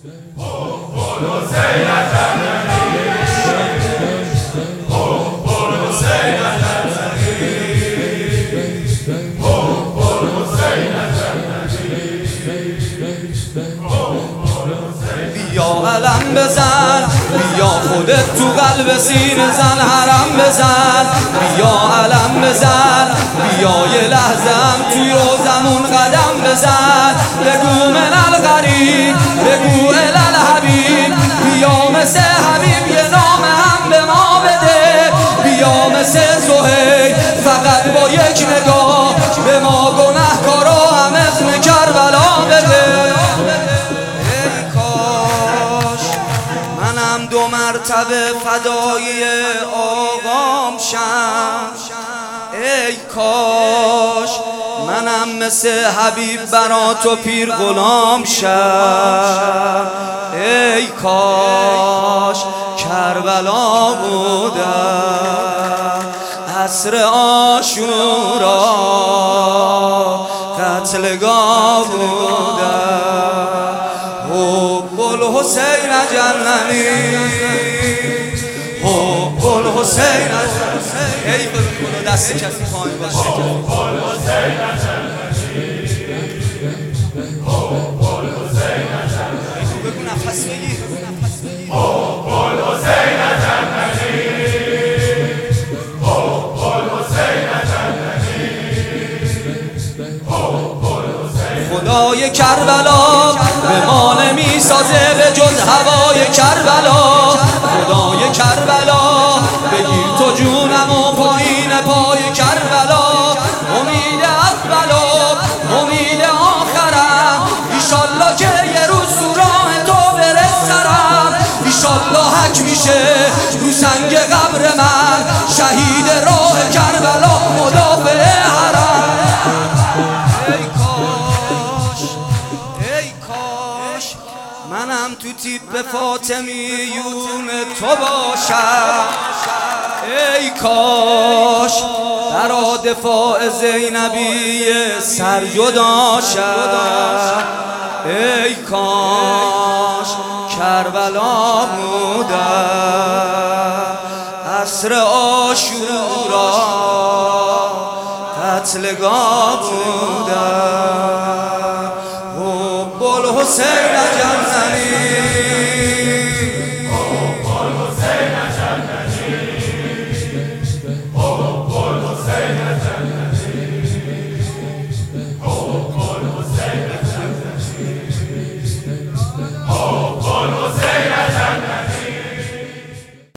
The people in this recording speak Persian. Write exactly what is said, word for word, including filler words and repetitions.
بیا علم بزن، بیا خودت تو قلب سینه زن حرم بزن. بیا علم بزن، بیا یه لحظم توی روزمون قدم بزن. بگو من الغریب، بگو الالحبیب. بیا مثل حبیب یه نام هم به ما بده. بیا مثل سهیل فقط با یک نگاه به ما گنهکارا هم اسم کربلا بده. منم دو مرتبه فدای آقام شم. ای کاش منم مثل حبیب برا تو پیر غلام شم. ای کاش کربلا بودم عصر عاشورا قتلگاه بودم. حب الحسین جننی، حب الحسین جننی. ای بلو دست کسی پایین باشه. حب الحسین جننی، حب الحسین جننی. بگو نفس بگیر. حب الحسین جننی، حب الحسین جننی، حب الحسین. خدای کربلا به ما نمی سازه به جز هوای کربلا. خدای کربلا بگیر تو جونم و پایین پای کربلا. امید اولا امید آخرم، ایشالله که یه روز تو راه تو برسرم. ایشالله حک میشه رو سنگ قبر من، شهید راه کربلا مدافع حرم. ای کاش ای کاش منم تو تیپ فاطمیون تو باشم. ای کاش برا دفاع زینبی سرجدا شم. ای کاش کربلا بودم عصر عاشورا قتلگاه بودم. حب الحسین